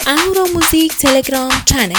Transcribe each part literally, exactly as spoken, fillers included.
اهورا موزیک تلگرام چنل.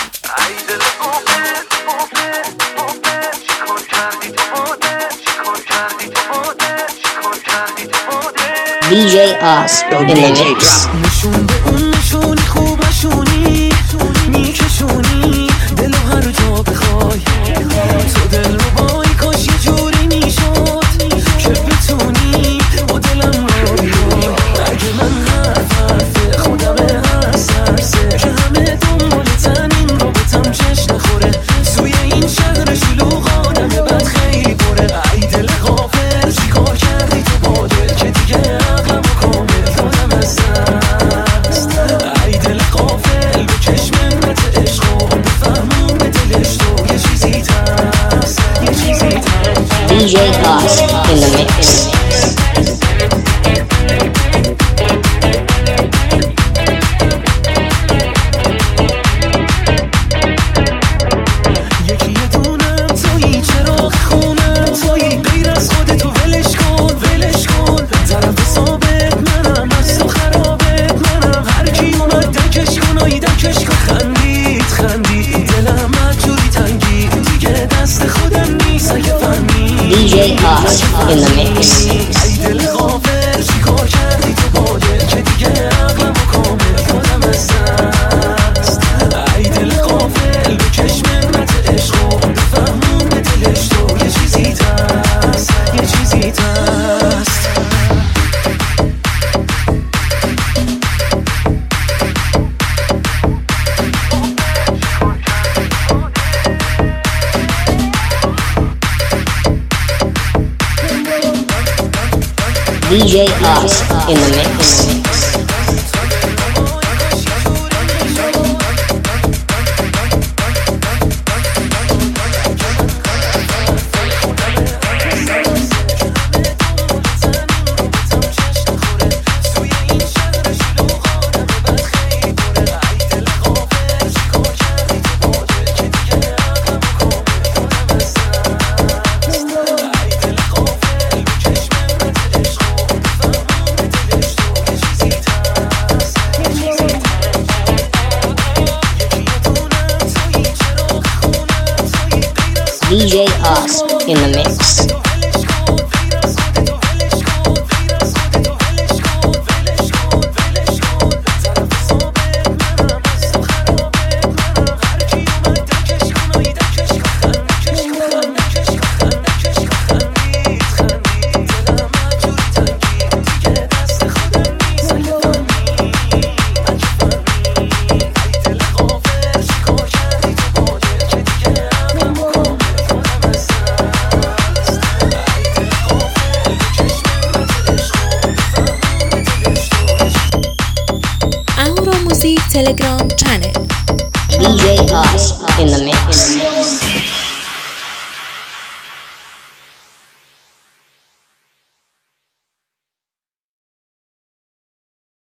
دی جی Us in the mix. نشون به اون نشونی خوب نشونی میکشونی دلو هر جا بخوای تو دل رو بایی کاش یه جوری میشد که بتونی با دلم رو بیای. اگه من حرف حرف خودم هست هرسه که همه دنبالتن این رابطم چش نخوره توی این شهر شلوغ آدم بد خیلی پره. ای دل غافل چی کار کردی تو با دل که دیگه عقلم کامل دادم از دست. ای دل غافل بکش منت عشق و بفهمون به دلش تو یه چیزی هست یه چیزی هست. دی جی Us in the mix. دی جی Us in the mix. ای دل غافل چی کار کردی تو با دل که دیگه عقلم کامل دادم از دست. ای دل غافل بکش منت عشق و بفهمون به دلش تو یه چیزی هست یه چیزی هست. دی جی Us in the mix. دی جی Us in the mix. اهورا موزیک تلگرام چنل. دی جی Us in the mix.